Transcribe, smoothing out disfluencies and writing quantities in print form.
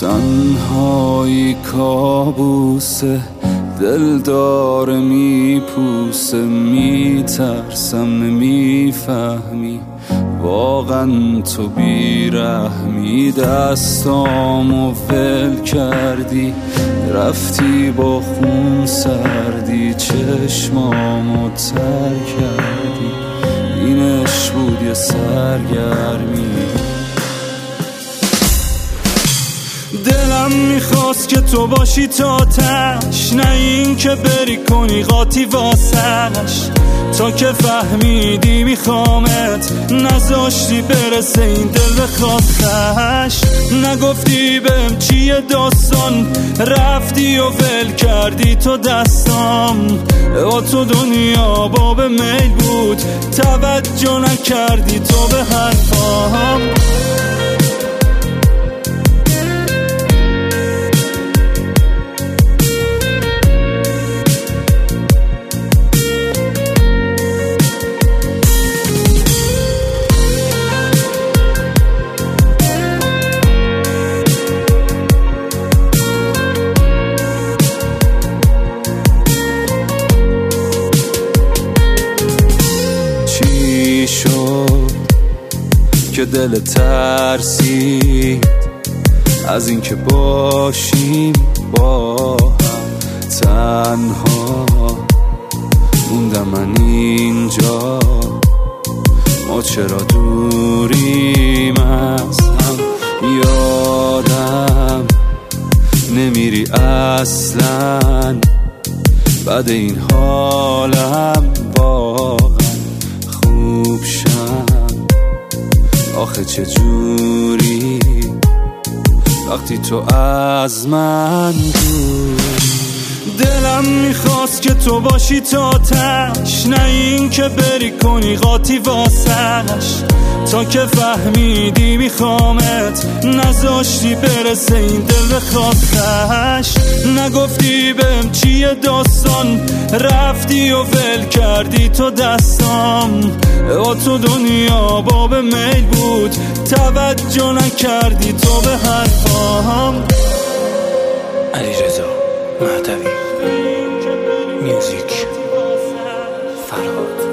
تنهایی کابوسه، دل داره میپوسه، میترسم نمیفهمی واقعا تو بیرحمی. دستامو ول کردی رفتی با خون سردی، چشمامو تر کردی اینش بود یه سرگرمی. دلم میخواست که تو باشی تا تش، نه این که بری کنی قاطی واسش. تا که فهمیدی میخوامت نذاشتی برسه این دل به خواستش. نگفتی بهم چیه داستان، رفتی و ول کردی تو دستام. با تو دنیا باب میل بود، توجه نکردی تو به حرفام. که دل ترسید از این که باشیم با هم، تنها موندم من اینجا. ما چرا دوریم از هم، یادم نمیری اصلا. بعد این حالم واقعا خوب شم. آخه چجوری وقتی تو از من دور. دلم میخواست که تو باشی تا تش، نه این که بری کنی قاطی واسش. تا که فهمیدی میخوامت نذاشتی برسه این دل به خواستش. نگفتی بهم چیه داستان، رفتی و ول کردی تو دستام. با تو دنیا باب میل بود، توجه نکردی تو به حرفام. علیرضا مهدوی میوزیک فرهاد.